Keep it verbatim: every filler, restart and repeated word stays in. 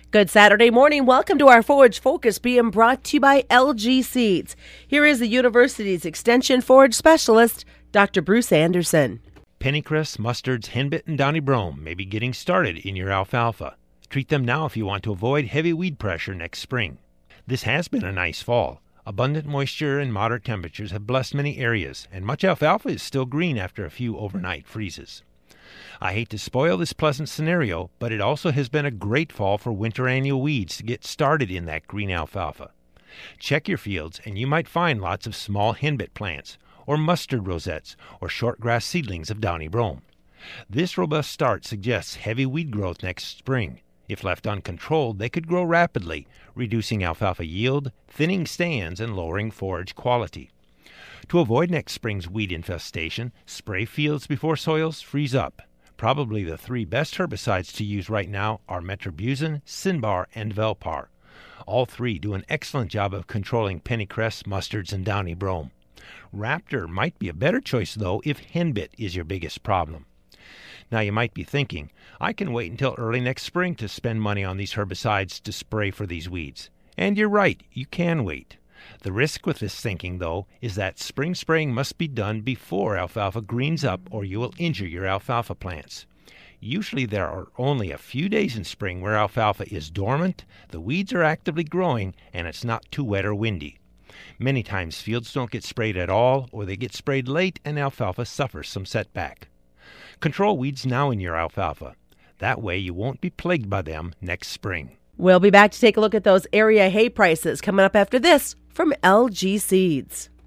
Good Saturday morning. Welcome to our Forage Focus, being brought to you by L G Seeds. Here is the university's Extension Forage Specialist, Doctor Bruce Anderson. Pennycress, mustards, henbit, and Downy Brome may be getting started in your alfalfa. Treat them now if you want to avoid heavy weed pressure next spring. This has been a nice fall. Abundant moisture and moderate temperatures have blessed many areas, and much alfalfa is still green after a few overnight freezes. I hate to spoil this pleasant scenario, but it also has been a great fall for winter annual weeds to get started in that green alfalfa. Check your fields and you might find lots of small henbit plants, or mustard rosettes, or shortgrass seedlings of Downy Brome. This robust start suggests heavy weed growth next spring. If left uncontrolled, they could grow rapidly, reducing alfalfa yield, thinning stands, and lowering forage quality. To avoid next spring's weed infestation, spray fields before soils freeze up. Probably the three best herbicides to use right now are Metribuzin, Sinbar, and Velpar. All three do an excellent job of controlling pennycress, mustards, and Downy Brome. Raptor might be a better choice, though, if henbit is your biggest problem. Now you might be thinking, I can wait until early next spring to spend money on these herbicides to spray for these weeds. And you're right, you can wait. The risk with this thinking, though, is that spring spraying must be done before alfalfa greens up or you will injure your alfalfa plants. Usually there are only a few days in spring where alfalfa is dormant, the weeds are actively growing, and it's not too wet or windy. Many times fields don't get sprayed at all, or they get sprayed late and alfalfa suffers some setback. Control weeds now in your alfalfa. That way you won't be plagued by them next spring. We'll be back to take a look at those area hay prices coming up after this from L G Seeds.